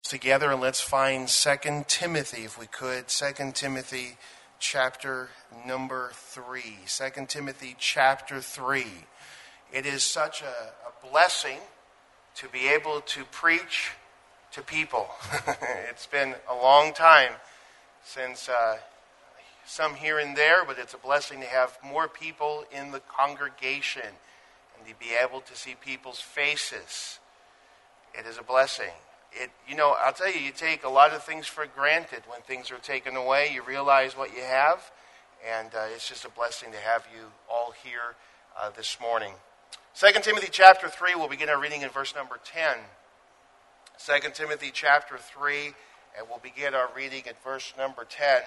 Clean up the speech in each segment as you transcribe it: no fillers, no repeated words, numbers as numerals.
together and let's find 2 Timothy, if we could. 2 Timothy chapter number 3. 2 Timothy chapter 3. It is such a blessing to be able to preach to people. It's been a long time since some here and there, but it's a blessing to have more people in the congregation and to be able to see people's faces. It is a blessing. I'll tell you, you take a lot of things for granted when things are taken away. You realize what you have, and it's just a blessing to have you all here this morning. 2 Timothy chapter 3, we'll begin our reading in verse number 10. 2 Timothy chapter 3, and we'll begin our reading at verse number 10.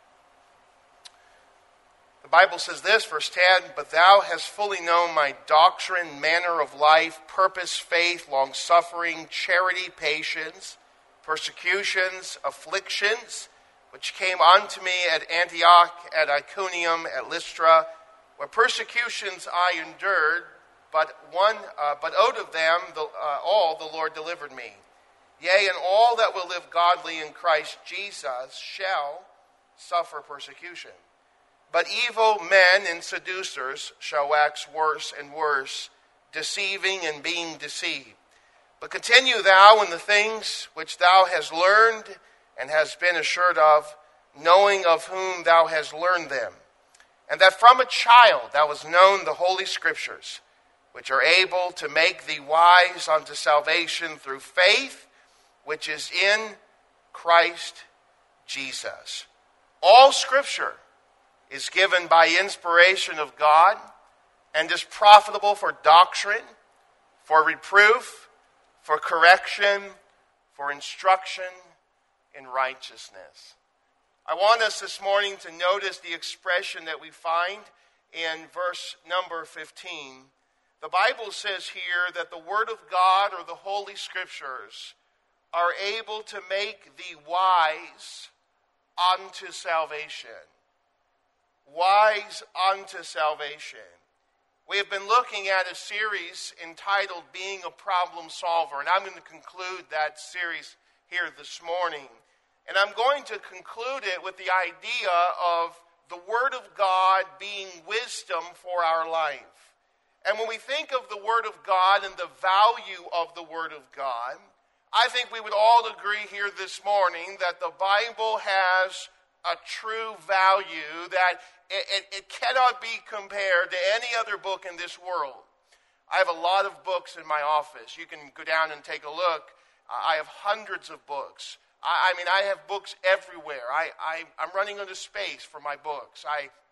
The Bible says this, verse 10, "But thou hast fully known my doctrine, manner of life, purpose, faith, long-suffering, charity, patience, persecutions, afflictions, which came unto me at Antioch, at Iconium, at Lystra, where persecutions I endured, but out of them all the Lord delivered me. Yea, and all that will live godly in Christ Jesus shall suffer persecution. But evil men and seducers shall wax worse and worse, deceiving and being deceived. But continue thou in the things which thou hast learned and hast been assured of, knowing of whom thou hast learned them, and that from a child thou hast known the holy scriptures, which are able to make thee wise unto salvation through faith, which is in Christ Jesus. All scripture is given by inspiration of God and is profitable for doctrine, for reproof, for correction, for instruction in righteousness." I want us this morning to notice the expression that we find in verse number 15. The Bible says here that the Word of God, or the Holy Scriptures, are able to make thee wise unto salvation. Wise unto salvation. We have been looking at a series entitled Being a Problem Solver, and I'm going to conclude that series here this morning. And I'm going to conclude it with the idea of the Word of God being wisdom for our life. And when we think of the Word of God and the value of the Word of God, I think we would all agree here this morning that the Bible has a true value, that it cannot be compared to any other book in this world. I have a lot of books in my office. You can go down and take a look. I have hundreds of books. I have books everywhere. I'm running out of space for my books.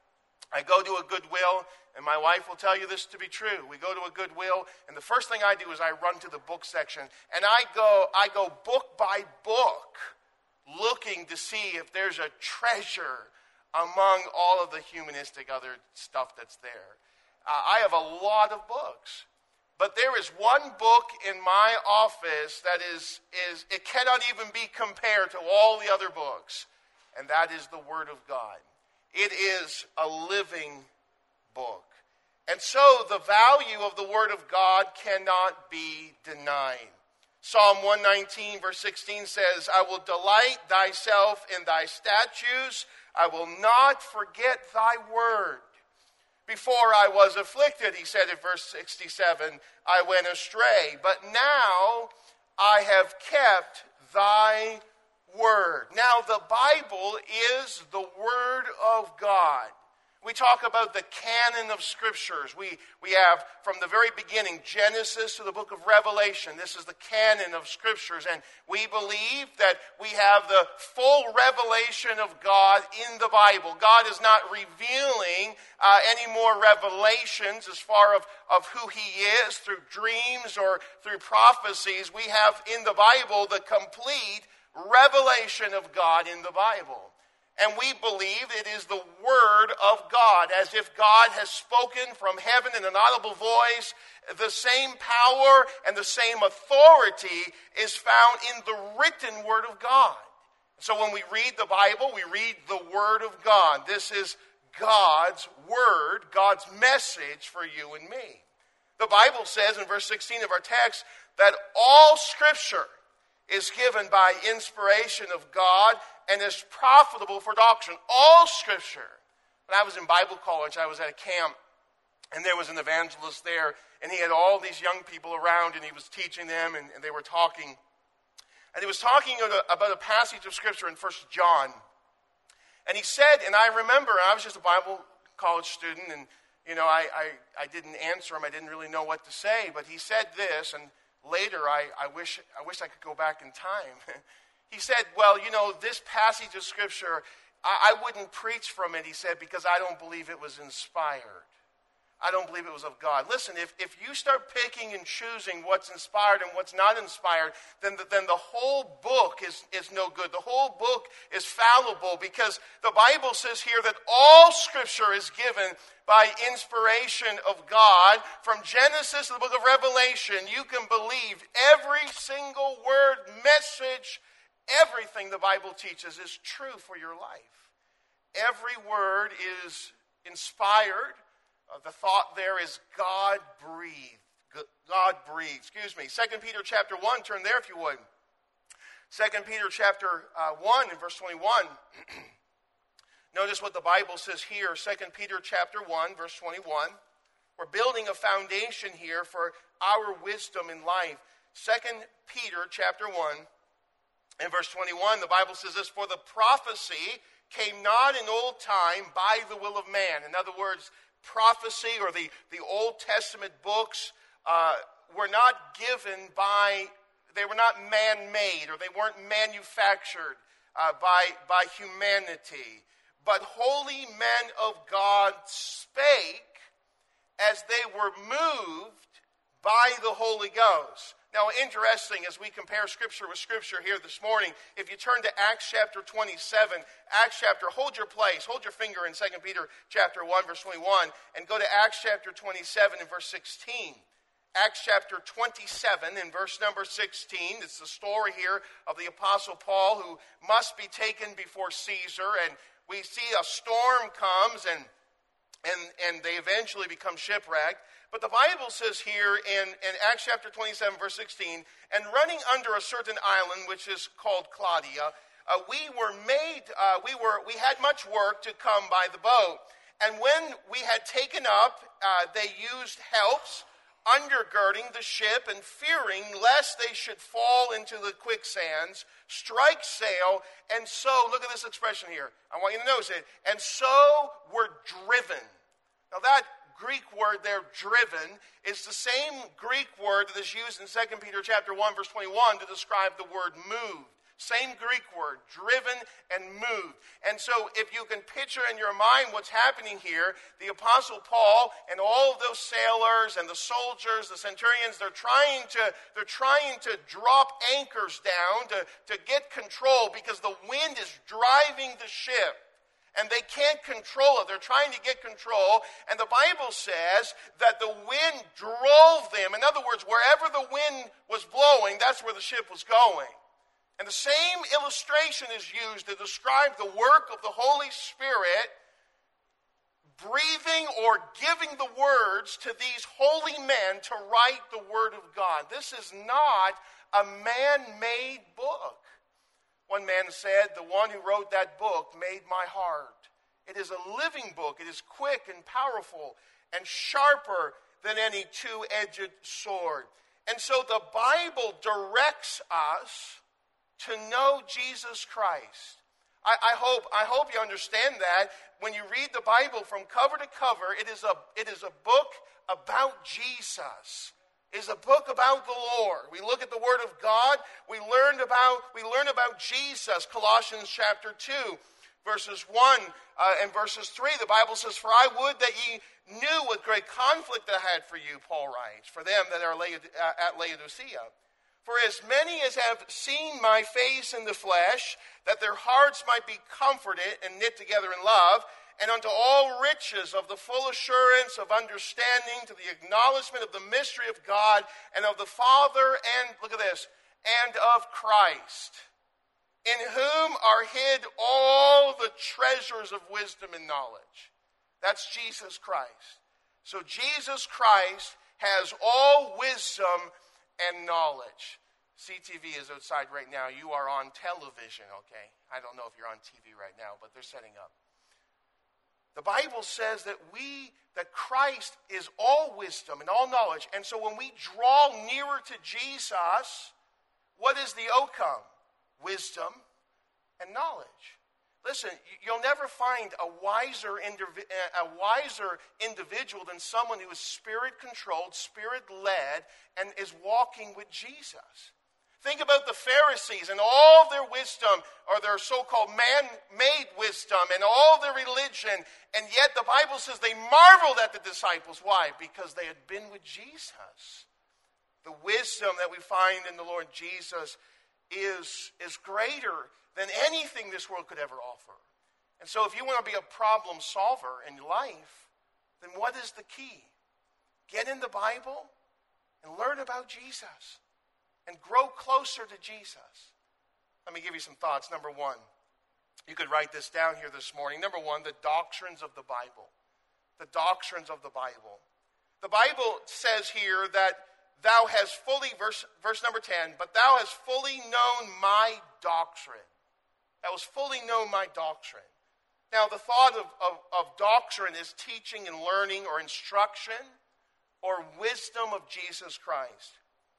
I go to a Goodwill, and my wife will tell you this to be true. We go to a Goodwill, and the first thing I do is I run to the book section, and I go book by book, looking to see if there's a treasure among all of the humanistic other stuff that's there. I have a lot of books, but there is one book in my office that is it cannot even be compared to all the other books, and that is the Word of God. It is a living book. And so the value of the Word of God cannot be denied. Psalm 119 verse 16 says, "I will delight thyself in thy statutes. I will not forget thy word. Before I was afflicted," he said in verse 67, "I went astray. But now I have kept thy word." Now the Bible is the Word of God. We talk about the canon of Scriptures. We have, from the very beginning, Genesis to the book of Revelation. This is the canon of Scriptures. And we believe that we have the full revelation of God in the Bible. God is not revealing any more revelations as far of who He is through dreams or through prophecies. We have in the Bible the complete revelation of God in the Bible. And we believe it is the Word of God, as if God has spoken from heaven in an audible voice. The same power and the same authority is found in the written Word of God. So when we read the Bible, we read the Word of God. This is God's Word, God's message for you and me. The Bible says in verse 16 of our text that all Scripture is given by inspiration of God and is profitable for doctrine. All Scripture. When I was in Bible college, I was at a camp, and there was an evangelist there, and he had all these young people around, and he was teaching them, and they were talking. And he was talking about a passage of Scripture in 1 John. And he said, and I remember, I was just a Bible college student, and I didn't answer him. I didn't really know what to say, but he said this, and later I wish I could go back in time. He said, well, this passage of Scripture, I wouldn't preach from it, he said, because I don't believe it was inspired. I don't believe it was of God. Listen, if you start picking and choosing what's inspired and what's not inspired, then the whole book is no good. The whole book is fallible, because the Bible says here that all Scripture is given by inspiration of God. From Genesis to the book of Revelation, you can believe every single word, message, everything the Bible teaches is true for your life. Every word is inspired. The thought there is God breathed. God breathed. 2 Peter chapter 1, turn there if you would. 2 Peter chapter 1 and verse 21. Notice what the Bible says here. 2 Peter chapter 1, verse 21. We're building a foundation here for our wisdom in life. 2 Peter chapter 1 and verse 21, the Bible says this, for the prophecy came not in old time by the will of man. In other words, prophecy or the Old Testament books were not given by, they were not man-made, or they weren't manufactured by humanity. But holy men of God spake as they were moved by the Holy Ghost. Now, interesting, as we compare Scripture with Scripture here this morning, if you turn to Acts chapter 27, hold your place, hold your finger in 2 Peter chapter 1, verse 21, and go to Acts chapter 27 and verse 16. Acts chapter 27 and verse number 16, it's the story here of the Apostle Paul who must be taken before Caesar, and we see a storm comes and they eventually become shipwrecked. But the Bible says here in Acts chapter 27, verse 16, and running under a certain island, which is called Claudia, we had much work to come by the boat. And when we had taken up, they used helps, undergirding the ship, and fearing lest they should fall into the quicksands, strike sail, and so, look at this expression here. I want you to notice it. And so were driven. Now that Greek word there, driven, is the same Greek word that is used in 2 Peter chapter 1, verse 21 to describe the word moved. Same Greek word, driven and moved. And so if you can picture in your mind what's happening here, the Apostle Paul and all of those sailors and the soldiers, the centurions, they're trying to drop anchors down to get control because the wind is driving the ship. And they can't control it. They're trying to get control. And the Bible says that the wind drove them. In other words, wherever the wind was blowing, that's where the ship was going. And the same illustration is used to describe the work of the Holy Spirit breathing or giving the words to these holy men to write the Word of God. This is not a man-made book. One man said, the one who wrote that book made my heart. It is a living book. It is quick and powerful and sharper than any two-edged sword. And so the Bible directs us to know Jesus Christ. I hope you understand that. When you read the Bible from cover to cover, it is a book about Jesus. Is a book about the Lord. We look at the Word of God. We learn about Jesus. Colossians chapter 2, verses 1 and verses 3. The Bible says, for I would that ye knew what great conflict I had for you, Paul writes, for them that are at Laodicea. For as many as have seen my face in the flesh, that their hearts might be comforted and knit together in love, and unto all riches of the full assurance of understanding, to the acknowledgement of the mystery of God and of the Father, and, look at this, and of Christ, in whom are hid all the treasures of wisdom and knowledge. That's Jesus Christ. So Jesus Christ has all wisdom and knowledge. CTV is outside right now. You are on television, okay? I don't know if you're on TV right now, but they're setting up. The Bible says that Christ is all wisdom and all knowledge. And so when we draw nearer to Jesus, what is the outcome? Wisdom and knowledge. Listen, you'll never find a wiser individual than someone who is spirit-controlled, spirit-led, and is walking with Jesus. Think about the Pharisees and all their wisdom, or their so-called man-made wisdom, and all their religion, and yet the Bible says they marveled at the disciples. Why? Because they had been with Jesus. The wisdom that we find in the Lord Jesus is greater than anything this world could ever offer. And so if you want to be a problem solver in life, then what is the key? Get in the Bible and learn about Jesus and grow closer to Jesus. Let me give you some thoughts. Number one, you could write this down here this morning. Number one, the doctrines of the Bible. The doctrines of the Bible. The Bible says here that thou hast fully, verse number 10, but thou hast fully known my doctrine. Thou hast fully known my doctrine. Now, the thought of doctrine is teaching and learning or instruction or wisdom of Jesus Christ.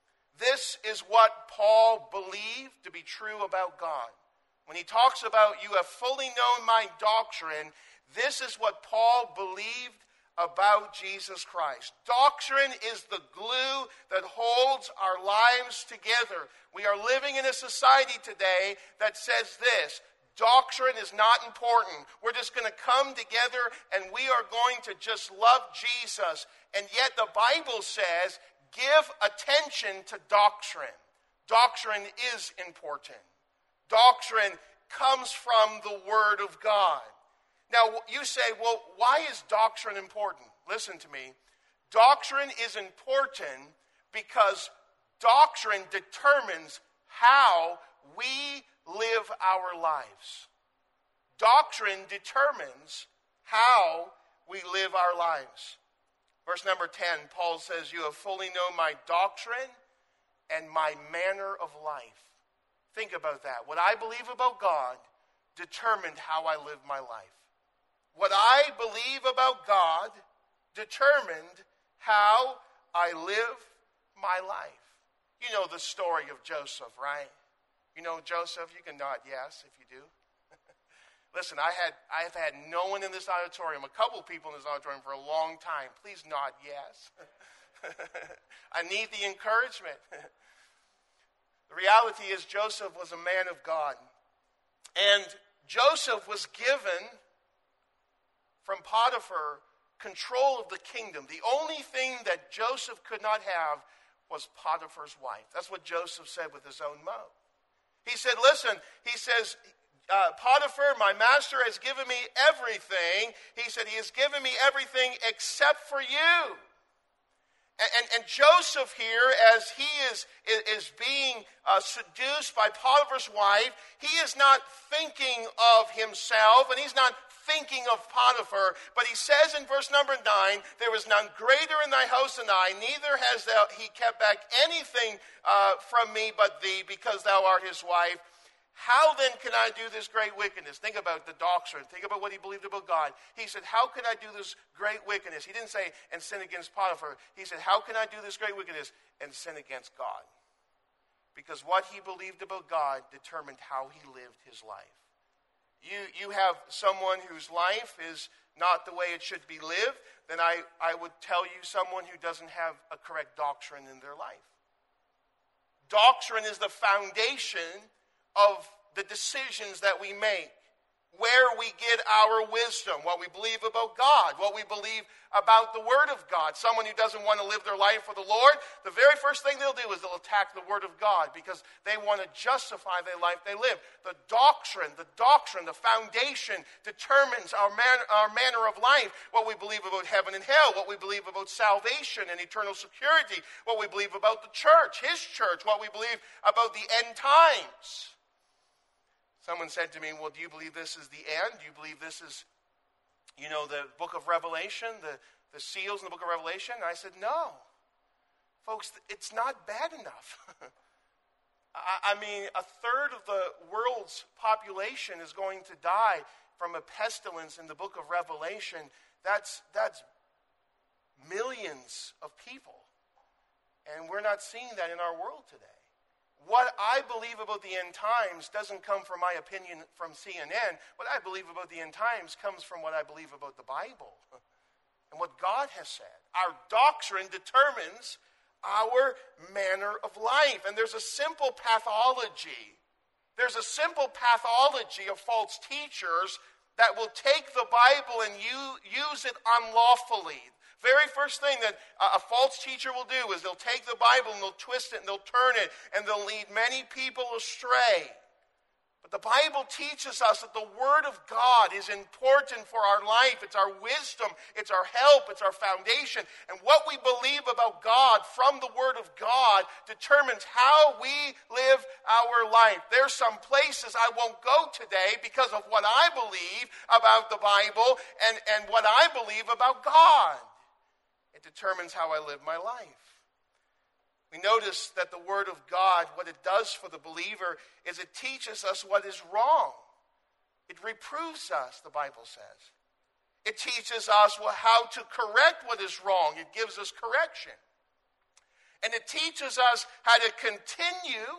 This is what Paul believed to be true about God. When he talks about you have fully known my doctrine, this is what Paul believed about Jesus Christ. Doctrine is the glue that holds our lives together. We are living in a society today that says this: doctrine is not important. We're just going to come together and we are going to just love Jesus. And yet the Bible says, give attention to doctrine. Doctrine is important. Doctrine comes from the Word of God. Now, you say, well, why is doctrine important? Listen to me. Doctrine is important because doctrine determines how we live our lives. Doctrine determines how we live our lives. Verse number 10, Paul says, you have fully known my doctrine and my manner of life. Think about that. What I believe about God determined how I live my life. What I believe about God determined how I live my life. You know the story of Joseph, right? You know Joseph? You can nod yes if you do. Listen, I've had no one in this auditorium, a couple people in this auditorium for a long time. Please nod yes. I need the encouragement. The reality is Joseph was a man of God. And Joseph was given from Potiphar control of the kingdom. The only thing that Joseph could not have was Potiphar's wife. That's what Joseph said with his own mouth. He said, listen, he says, Potiphar, my master has given me everything. He said, he has given me everything except for you. And Joseph here, as he is being seduced by Potiphar's wife, he is not thinking of himself, and he's not thinking of Potiphar, but he says in verse number 9, there is none greater in thy house than I, neither has he kept back anything from me but thee, because thou art his wife. How then can I do this great wickedness? Think about the doctrine. Think about what he believed about God. He said, how can I do this great wickedness? He didn't say, and sin against Potiphar. He said, how can I do this great wickedness and sin against God? Because what he believed about God determined how he lived his life. You have someone whose life is not the way it should be lived, then I would tell you someone who doesn't have a correct doctrine in their life. Doctrine is the foundation of the decisions that we make, where we get our wisdom, what we believe about God, what we believe about the Word of God. Someone who doesn't want to live their life for the Lord, the very first thing they'll do is they'll attack the Word of God because they want to justify the life they live. The doctrine, the foundation determines our manner of life, what we believe about heaven and hell, what we believe about salvation and eternal security, what we believe about the church, his church, what we believe about the end times. Someone said to me, well, do you believe this is the end? Do you believe this is, the book of Revelation, the seals in the book of Revelation? And I said, no. Folks, it's not bad enough. I mean, a third of the world's population is going to die from a pestilence in the book of Revelation. That's millions of people. And we're not seeing that in our world today. What I believe about the end times doesn't come from my opinion from CNN. What I believe about the end times comes from what I believe about the Bible and what God has said. Our doctrine determines our manner of life. And there's a simple pathology. There's a simple pathology of false teachers that will take the Bible and use it unlawfully. Very first thing that a false teacher will do is they'll take the Bible and they'll twist it and they'll turn it and they'll lead many people astray. But the Bible teaches us that the Word of God is important for our life. It's our wisdom, it's our help, it's our foundation. And what we believe about God from the Word of God determines how we live our life. There's some places I won't go today because of what I believe about the Bible and what I believe about God. It determines how I live my life. We notice that the Word of God, what it does for the believer is it teaches us what is wrong. It reproves us, the Bible says. It teaches us how to correct what is wrong. It gives us correction. And it teaches us how to continue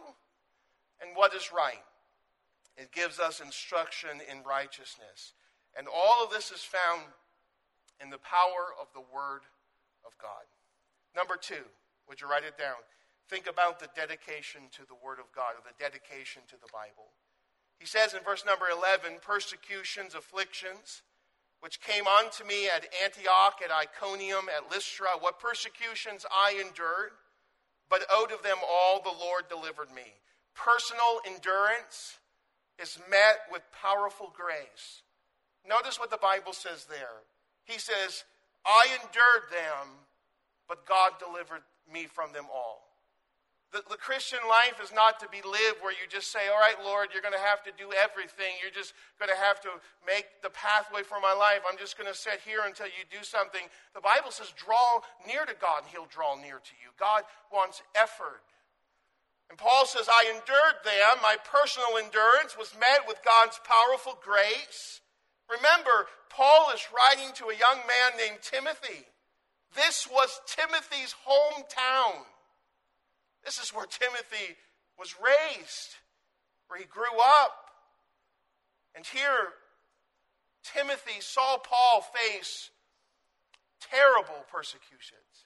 in what is right. It gives us instruction in righteousness. And all of this is found in the power of the Word of God. Number 2, would you write it down? Think about the dedication to the Word of God, or the dedication to the Bible. He says in verse number 11, persecutions, afflictions, which came unto me at Antioch, at Iconium, at Lystra, what persecutions I endured, but out of them all the Lord delivered me. Personal endurance is met with powerful grace. Notice what the Bible says there. He says, I endured them, but God delivered me from them all. The Christian life is not to be lived where you just say, all right, Lord, you're going to have to do everything. You're just going to have to make the pathway for my life. I'm just going to sit here until you do something. The Bible says, draw near to God and He'll draw near to you. God wants effort. And Paul says, I endured them. My personal endurance was met with God's powerful grace. Remember, Paul is writing to a young man named Timothy. This was Timothy's hometown. This is where Timothy was raised, where he grew up. And here, Timothy saw Paul face terrible persecutions.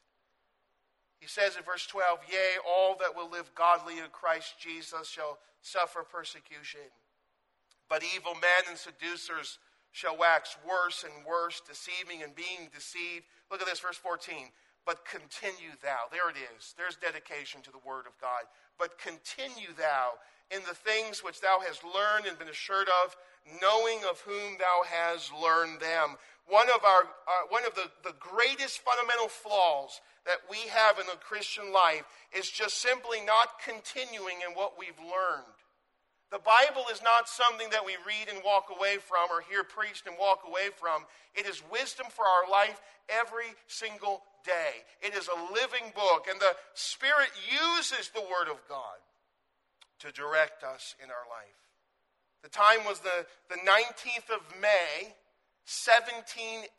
He says in verse 12, yea, all that will live godly in Christ Jesus shall suffer persecution. But evil men and seducers shall wax worse and worse, deceiving and being deceived. Look at this, verse 14. But continue thou. There it is. There's dedication to the Word of God. But continue thou in the things which thou hast learned and been assured of, knowing of whom thou hast learned them. One of the greatest fundamental flaws that we have in the Christian life is just simply not continuing in what we've learned. The Bible is not something that we read and walk away from or hear preached and walk away from. It is wisdom for our life every single day. It is a living book, and the Spirit uses the Word of God to direct us in our life. The time was the 19th of May, 1780,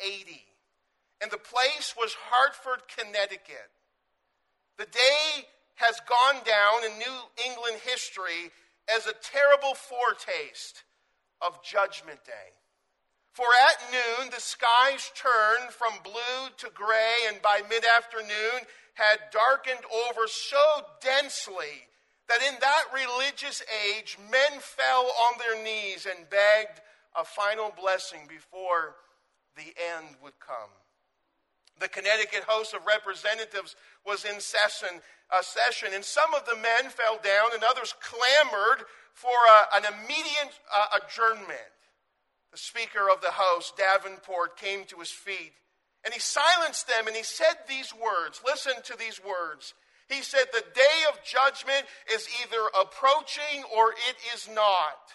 and the place was Hartford, Connecticut. The day has gone down in New England history as a terrible foretaste of Judgment Day. For at noon the skies turned from blue to gray, and by mid-afternoon had darkened over so densely that in that religious age men fell on their knees and begged a final blessing before the end would come. The Connecticut House of Representatives was in session, and some of the men fell down and others clamored for an immediate adjournment. The Speaker of the House, Davenport, came to his feet and he silenced them and he said these words. Listen to these words. He said, the day of judgment is either approaching or it is not.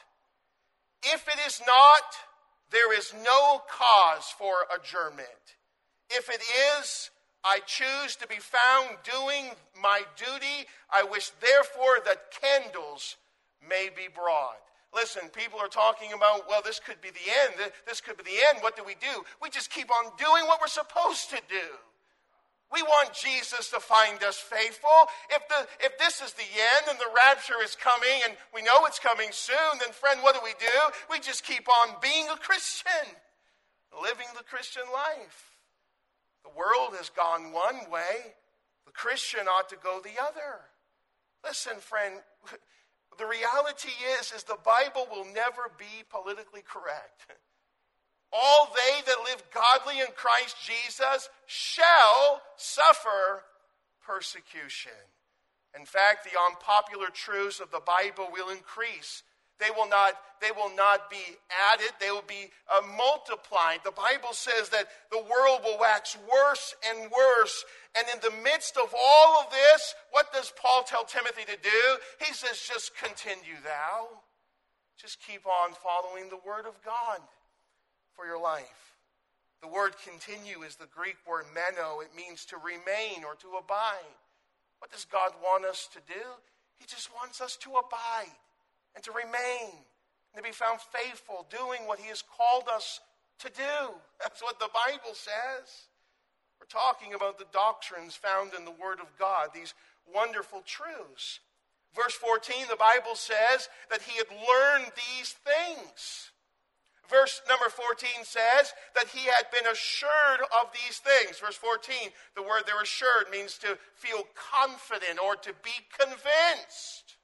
If it is not, there is no cause for adjournment. If it is, I choose to be found doing my duty. I wish, therefore, that candles may be brought. Listen, people are talking about, well, this could be the end. This could be the end. What do? We just keep on doing what we're supposed to do. We want Jesus to find us faithful. If this is the end and the rapture is coming and we know it's coming soon, then friend, what do? We just keep on being a Christian, living the Christian life. The world has gone one way. The Christian ought to go the other. Listen, friend, the reality is the Bible will never be politically correct. All they that live godly in Christ Jesus shall suffer persecution. In fact, the unpopular truths of the Bible will increase. They will not be added. They will be multiplied. The Bible says that the world will wax worse and worse. And in the midst of all of this, what does Paul tell Timothy to do? He says, just continue thou. Just keep on following the word of God for your life. The word continue is the Greek word meno. It means to remain or to abide. What does God want us to do? He just wants us to abide and to remain and to be found faithful, doing what he has called us to do. That's what the Bible says. We're talking about the doctrines found in the Word of God, these wonderful truths. Verse 14, the Bible says that he had learned these things. Verse number 14 says that he had been assured of these things. Verse 14, the word there, assured, means to feel confident or to be convinced.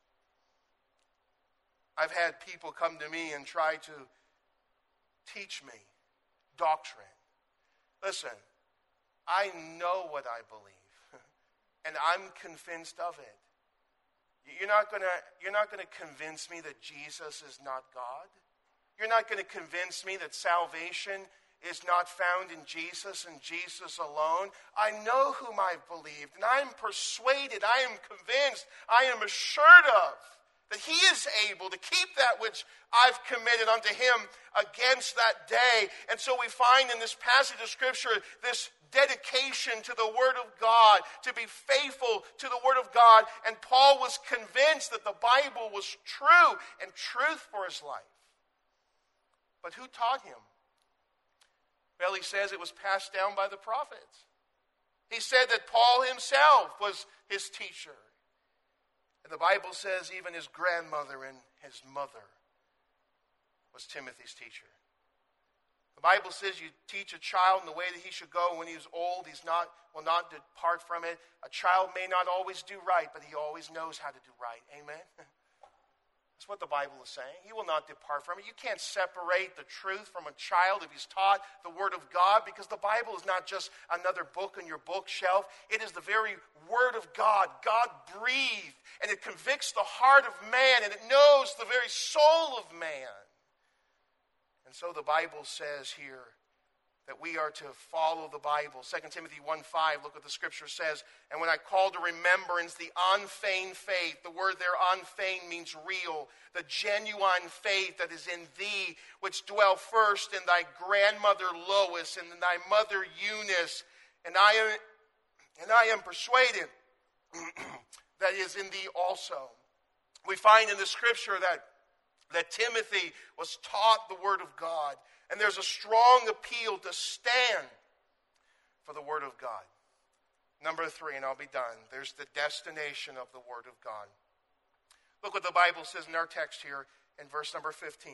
I've had people come to me and try to teach me doctrine. Listen, I know what I believe, and I'm convinced of it. You're not going to convince me that Jesus is not God. You're not going to convince me that salvation is not found in Jesus and Jesus alone. I know whom I've believed, and I am persuaded, I am convinced, I am assured of that he is able to keep that which I've committed unto him against that day. And so we find in this passage of Scripture this dedication to the Word of God, to be faithful to the Word of God. And Paul was convinced that the Bible was true and truth for his life. But who taught him? Well, he says it was passed down by the prophets. He said that Paul himself was his teacher. And the Bible says even his grandmother and his mother was Timothy's teacher. The Bible says you teach a child in the way that he should go. When he is old, will not depart from it. A child may not always do right, but he always knows how to do right. Amen? That's what the Bible is saying. He will not depart from it. You can't separate the truth from a child if he's taught the Word of God, because the Bible is not just another book on your bookshelf. It is the very Word of God. God breathed, and it convicts the heart of man, and it knows the very soul of man. And so the Bible says here that we are to follow the Bible. 2 Timothy 1:5, look what the Scripture says. And when I call to remembrance the unfeigned faith, the word there, unfeigned, means real, the genuine faith that is in thee, which dwell first in thy grandmother Lois and in thy mother Eunice, and I am persuaded that is in thee also. We find in the Scripture that Timothy was taught the Word of God. And there's a strong appeal to stand for the Word of God. Number 3, and I'll be done. There's the destination of the Word of God. Look what the Bible says in our text here in verse number 15.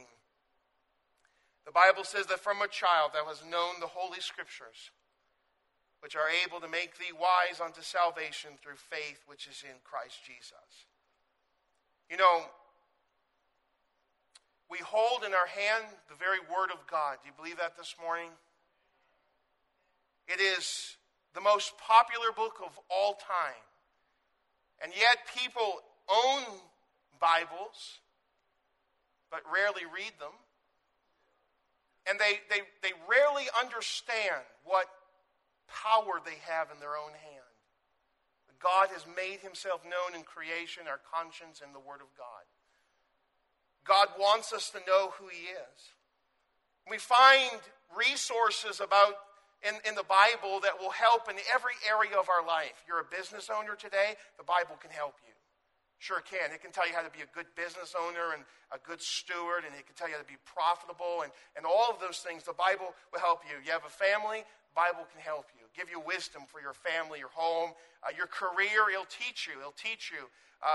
The Bible says that from a child thou hast known the Holy Scriptures, which are able to make thee wise unto salvation through faith which is in Christ Jesus. You know, we hold in our hand the very Word of God. Do you believe that this morning? It is the most popular book of all time. And yet people own Bibles, but rarely read them. And they rarely understand what power they have in their own hand. God has made himself known in creation, our conscience, and the Word of God. God wants us to know who he is. We find resources about in the Bible that will help in every area of our life. You're a business owner today, the Bible can help you. Sure can. It can tell you how to be a good business owner and a good steward, and it can tell you how to be profitable and all of those things. The Bible will help you. You have a family, the Bible can help you. Give you wisdom for your family, your home, your career. It'll teach you. It'll teach you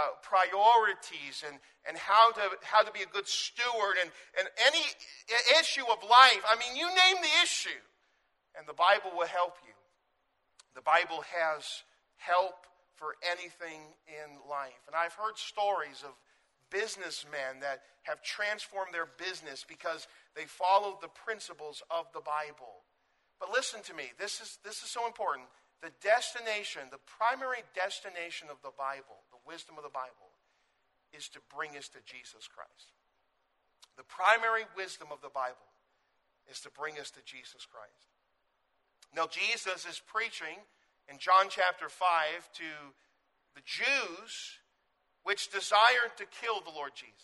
priorities and how to be a good steward and any issue of life. I mean, you name the issue, and the Bible will help you. The Bible has help for anything in life. And I've heard stories of businessmen that have transformed their business because they followed the principles of the Bible. But listen to me, this is so important. The destination, the primary destination of the Bible, the wisdom of the Bible, is to bring us to Jesus Christ. The primary wisdom of the Bible is to bring us to Jesus Christ. Now, Jesus is preaching in John chapter 5 to the Jews which desired to kill the Lord Jesus.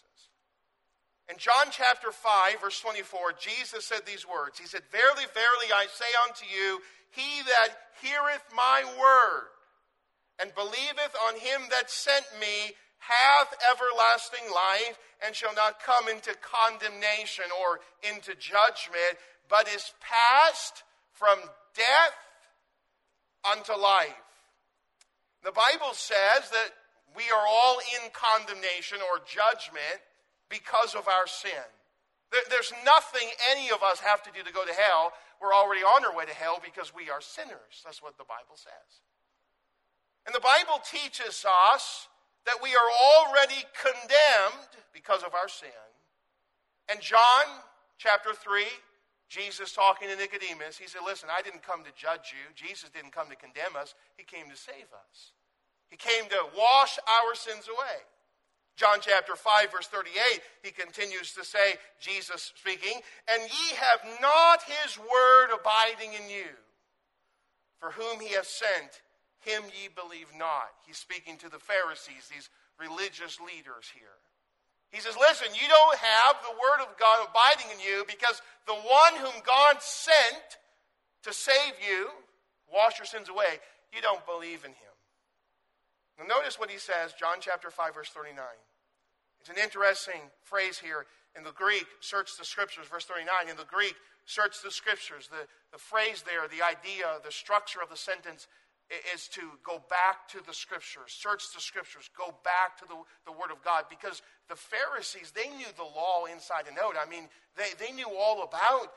In John chapter 5, verse 24, Jesus said these words. He said, "Verily, verily, I say unto you, he that heareth my word and believeth on him that sent me hath everlasting life and shall not come into condemnation or into judgment, but is passed from death unto life." The Bible says that we are all in condemnation or judgment because of our sin. There's nothing any of us have to do to go to hell. We're already on our way to hell because we are sinners. That's what the Bible says. And the Bible teaches us that we are already condemned because of our sin. And John chapter 3, Jesus talking to Nicodemus, he said, listen, I didn't come to judge you. Jesus didn't come to condemn us. He came to save us. He came to wash our sins away. John chapter 5, verse 38, he continues to say, Jesus speaking, "And ye have not his word abiding in you. For whom he hath sent, him ye believe not." He's speaking to the Pharisees, these religious leaders here. He says, listen, you don't have the word of God abiding in you because the one whom God sent to save you, wash your sins away, you don't believe in him. Now notice what he says, John chapter 5, verse 39. It's an interesting phrase here. In the Greek, search the scriptures, verse 39. In the Greek, search the scriptures. The phrase there, the idea, the structure of the sentence is to go back to the scriptures. Search the scriptures. Go back to the word of God. Because the Pharisees, they knew the law inside and out. I mean, they knew all about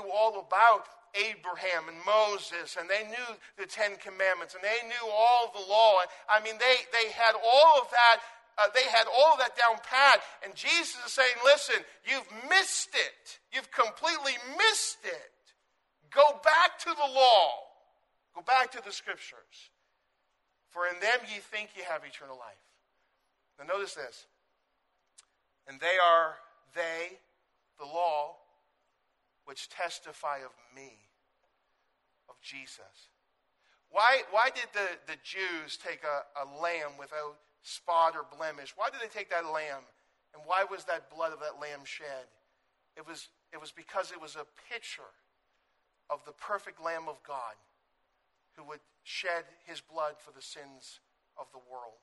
Abraham and Moses, and they knew the Ten Commandments, and they knew all the law. I mean, they had all of that. They had all of that down pat. And Jesus is saying, listen, you've missed it. You've completely missed it. Go back to the law. Go back to the scriptures. For in them ye think ye have eternal life. Now notice this. And they are the law, which testify of me, of Jesus. Why did the Jews take a lamb without spot or blemish? Why did they take that lamb? And why was that blood of that lamb shed? It was because it was a picture of the perfect Lamb of God who would shed his blood for the sins of the world.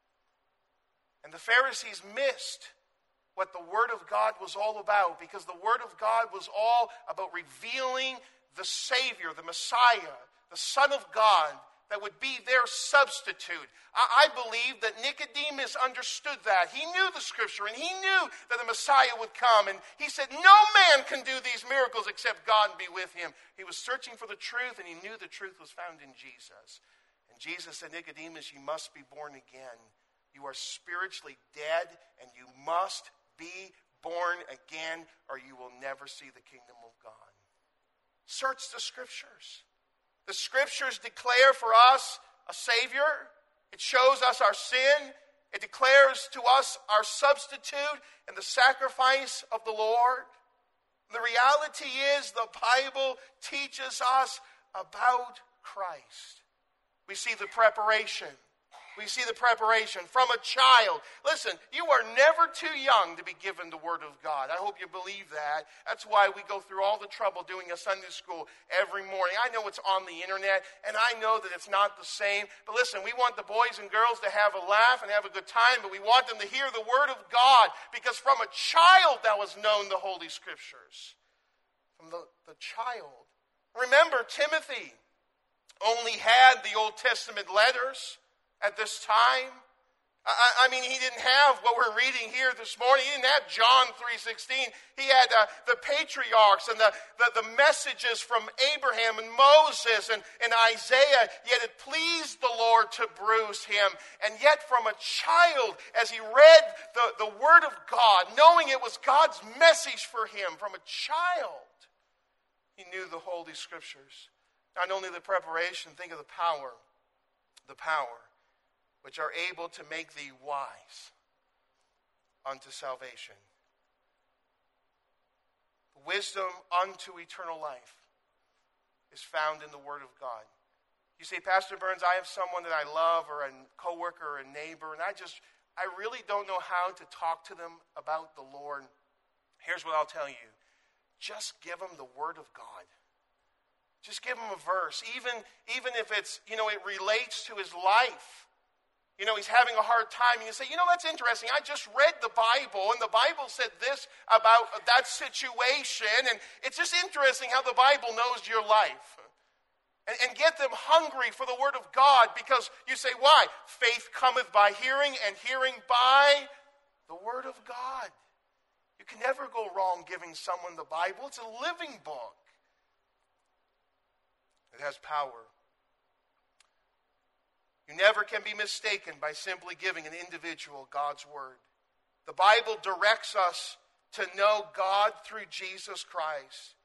And the Pharisees missed what the Word of God was all about, because the Word of God was all about revealing the Savior, the Messiah, the Son of God, that would be their substitute. I believe that Nicodemus understood that. He knew the scripture, and he knew that the Messiah would come. And he said, no man can do these miracles except God be with him. He was searching for the truth, and he knew the truth was found in Jesus. And Jesus said, Nicodemus, you must be born again. You are spiritually dead, and you must be born again, or you will never see the kingdom of God. Search the scriptures. The scriptures declare for us a Savior. It shows us our sin. It declares to us our substitute and the sacrifice of the Lord. The reality is the Bible teaches us about Christ. We see the preparation. We see the preparation from a child. Listen, you are never too young to be given the Word of God. I hope you believe that. That's why we go through all the trouble doing a Sunday school every morning. I know it's on the internet, and I know that it's not the same. But listen, we want the boys and girls to have a laugh and have a good time, but we want them to hear the Word of God, because from a child thou hast known the Holy Scriptures. From the child. Remember, Timothy only had the Old Testament letters at this time. I mean, he didn't have what we're reading here this morning. He didn't have John 3:16. He had the patriarchs and the messages from Abraham and Moses and Isaiah. Yet it pleased the Lord to bruise him. And yet from a child, as he read the Word of God, knowing it was God's message for him, from a child, he knew the Holy Scriptures. Not only the preparation, think of the power, which are able to make thee wise unto salvation. Wisdom unto eternal life is found in the Word of God. You say, Pastor Burns, I have someone that I love, or a coworker, or a neighbor, and I really don't know how to talk to them about the Lord. Here's what I'll tell you. Just give them the Word of God. Just give him a verse, even if it's, it relates to his life. He's having a hard time, and you say, that's interesting. I just read the Bible, and the Bible said this about that situation, and it's just interesting how the Bible knows your life. And get them hungry for the Word of God, because you say, why? Faith cometh by hearing, and hearing by the Word of God. You can never go wrong giving someone the Bible. It's a living book. It has power. You never can be mistaken by simply giving an individual God's Word. The Bible directs us to know God through Jesus Christ.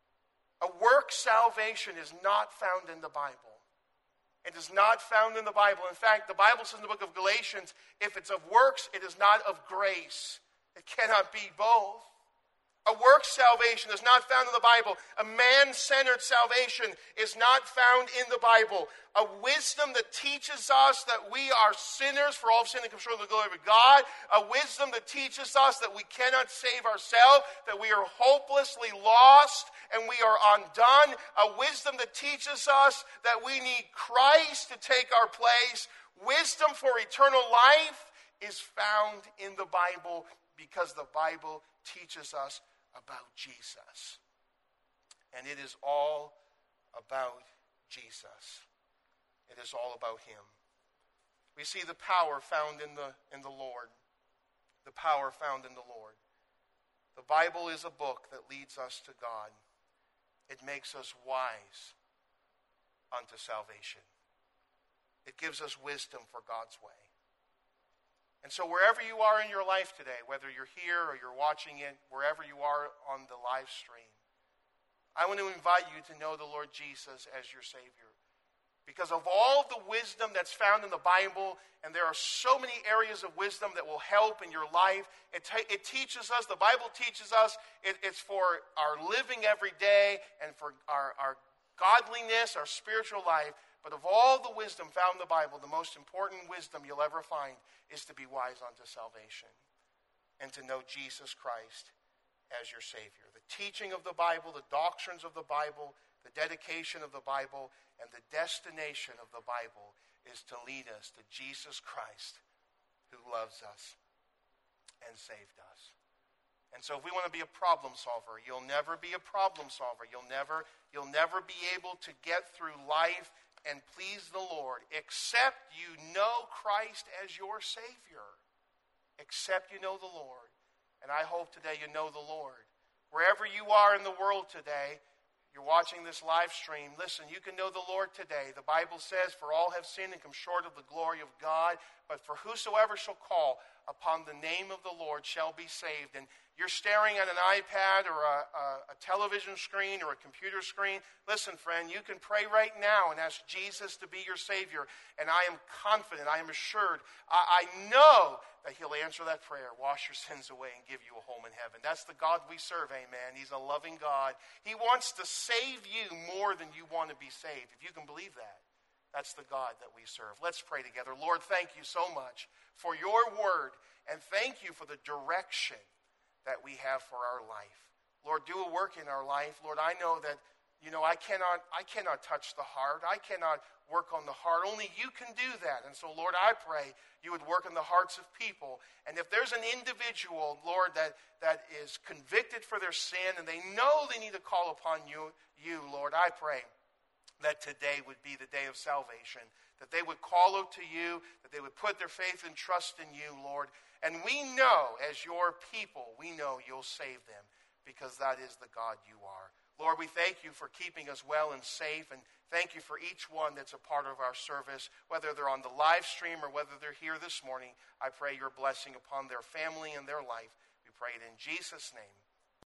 A work salvation is not found in the Bible. It is not found in the Bible. In fact, the Bible says in the book of Galatians, if it's of works, it is not of grace. It cannot be both. A work salvation is not found in the Bible. A man-centered salvation is not found in the Bible. A wisdom that teaches us that we are sinners, for all sin and come short of the glory of God. A wisdom that teaches us that we cannot save ourselves, that we are hopelessly lost and we are undone. A wisdom that teaches us that we need Christ to take our place. Wisdom for eternal life is found in the Bible, because the Bible teaches us about Jesus. And it is all about Jesus. It is all about him. We see the power found in the Lord. The power found in the Lord. The Bible is a book that leads us to God. It makes us wise unto salvation. It gives us wisdom for God's way. And so wherever you are in your life today, whether you're here or you're watching it, wherever you are on the live stream, I want to invite you to know the Lord Jesus as your Savior. Because of all the wisdom that's found in the Bible, and there are so many areas of wisdom that will help in your life, it teaches us, the Bible teaches us, it's for our living every day and for our godliness, our spiritual life. But of all the wisdom found in the Bible, the most important wisdom you'll ever find is to be wise unto salvation and to know Jesus Christ as your Savior. The teaching of the Bible, the doctrines of the Bible, the dedication of the Bible, and the destination of the Bible is to lead us to Jesus Christ, who loves us and saved us. And so if we want to be a problem solver, you'll never be a problem solver. You'll never be able to get through life and please the Lord, except you know Christ as your Savior. Except you know the Lord. And I hope today you know the Lord. Wherever you are in the world today, you're watching this live stream, listen, you can know the Lord today. The Bible says, for all have sinned and come short of the glory of God, but for whosoever shall call upon the name of the Lord shall be saved. And you're staring at an iPad or a television screen or a computer screen. Listen, friend, you can pray right now and ask Jesus to be your Savior. And I am confident, I am assured, I know that he'll answer that prayer, wash your sins away, and give you a home in heaven. That's the God we serve, amen. He's a loving God. He wants to save you more than you want to be saved, if you can believe that. That's the God that we serve. Let's pray together. Lord, thank you so much for your word, and thank you for the direction that we have for our life. Lord, do a work in our life. Lord, I know that, I cannot touch the heart. I cannot work on the heart. Only you can do that. And so, Lord, I pray you would work in the hearts of people. And if there's an individual, Lord, that is convicted for their sin and they know they need to call upon you, Lord, I pray that today would be the day of salvation, that they would call out to you, that they would put their faith and trust in you, Lord. And we know, as your people, we know you'll save them because that is the God you are. Lord, we thank you for keeping us well and safe, and thank you for each one that's a part of our service, whether they're on the live stream or whether they're here this morning. I pray your blessing upon their family and their life. We pray it in Jesus' name.